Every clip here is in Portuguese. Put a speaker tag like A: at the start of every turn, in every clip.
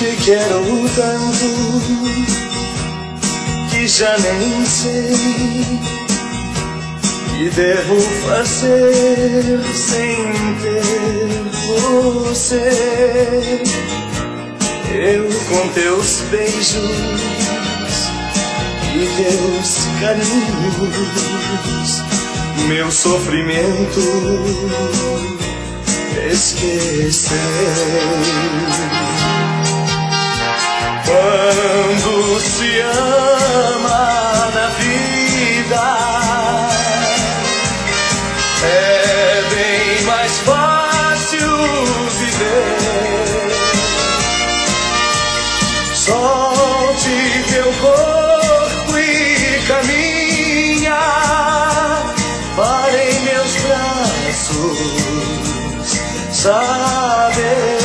A: Te quero tanto que já nem sei que devo fazer sem ter você. Eu com teus beijos e teus carinhos, meu sofrimento esquecer. Quando se ama na vida, é bem mais fácil viver. Solte teu corpo e caminha para em meus braços saber.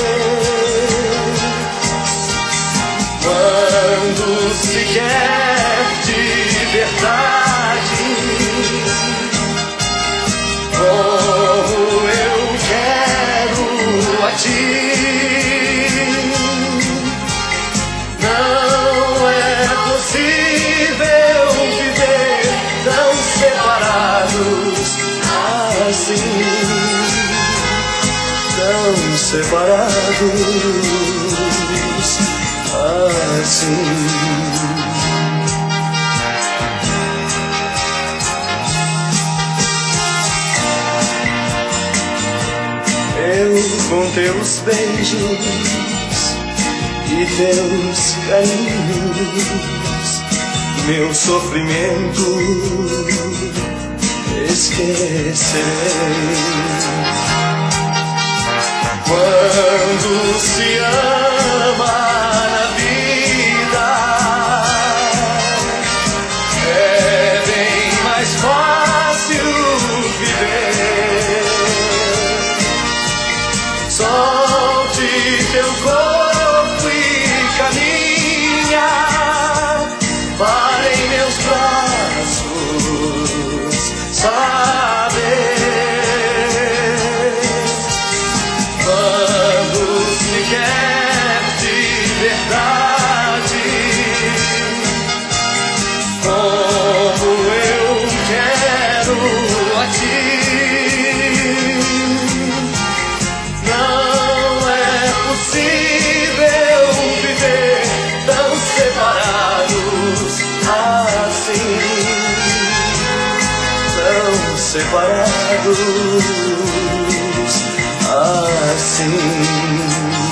A: Quando se quer de verdade, como eu quero a ti, não é possível viver tão separados assim, tão separados assim. Eu com teus beijos e teus carinhos, meu sofrimento esquecer. Quando se ama na vida, é bem mais fácil viver. Solte teu corpo e caminha para em meus braços saber. Quando se quer de verdade, como eu quero a ti, não é possível viver tão separados assim, tão separados assim.